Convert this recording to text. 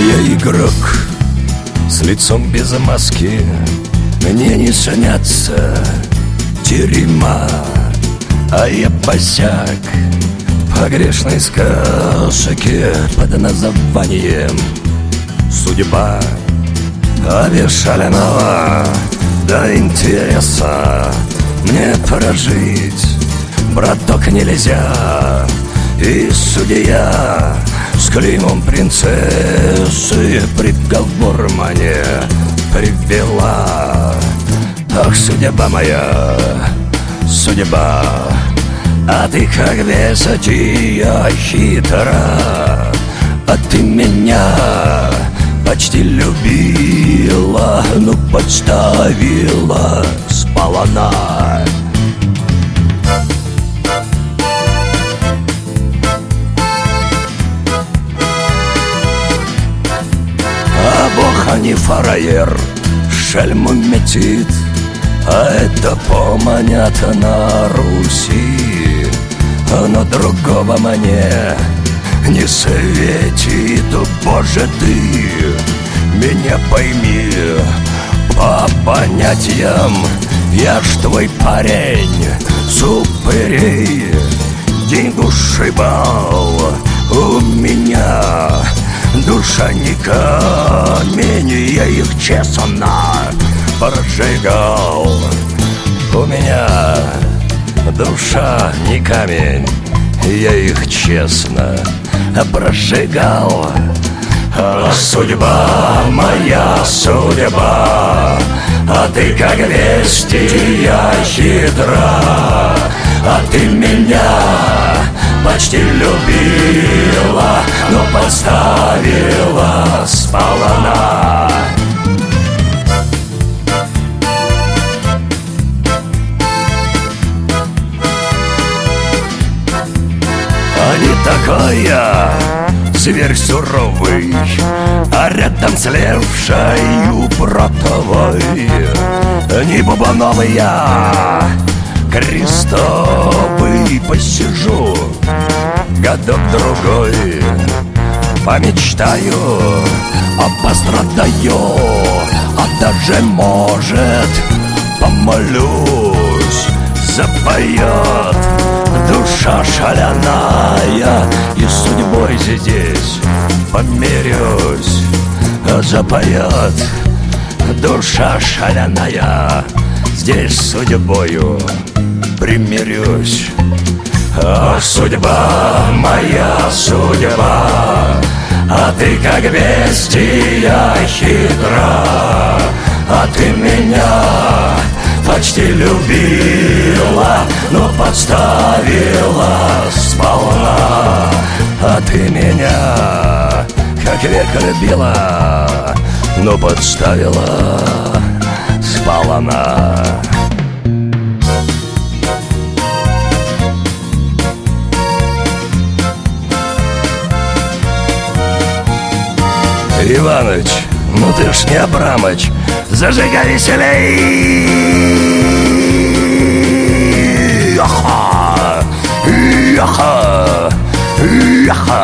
Я игрок с лицом без маски, мне не снятся терема, а я босяк по грешной сказке под названием «Судьба». Обешаленного до интереса мне прожить, браток, нельзя. И судья с клеймом принцессы приговор мне привела. Ах, судьба моя, судьба, а ты как весотия хитра. А ты меня почти любила, но подставила сполна. А Бог, а не фраер, шельму метит, а это помнят на Руси. Но другого мне не светит. Боже, ты меня пойми, по понятиям я ж твой парень с упырей. Деньгу сшибал у меня, душа не камень, я их честно прожигал. У меня душа не камень, я их честно прожигал. А судьба моя, судьба, а ты как бестия хитра. А ты меня почти любила, но подставила сполна. А не такой я зверь суровый, а рядом с левшей братовой не бубановый я, крестовый посижу годок-другой, помечтаю, а пострадаю, а даже, может, помолюсь, запоет душа шаляная, и с судьбой здесь помирюсь. Запоет душа шаляная, здесь с судьбою примирюсь. Ах, судьба моя, судьба, а ты как бестия хитра. А ты меня почти любила, но подставила сполна. А ты меня как век любила, но подставила сполна. Иваныч, ну ты ж не Абрамыч, зажигай веселей! Яха! Яха! Яха!